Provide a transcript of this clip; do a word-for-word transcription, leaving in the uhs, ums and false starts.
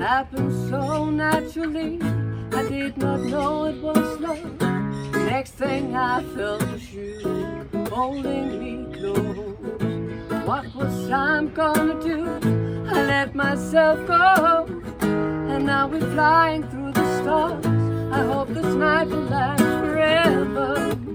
happened so naturally, I did not know it was love. Next thing I felt was you holding me close. What was I gonna do? I let myself go, and now we're flying through the stars. I hope this night will last forever.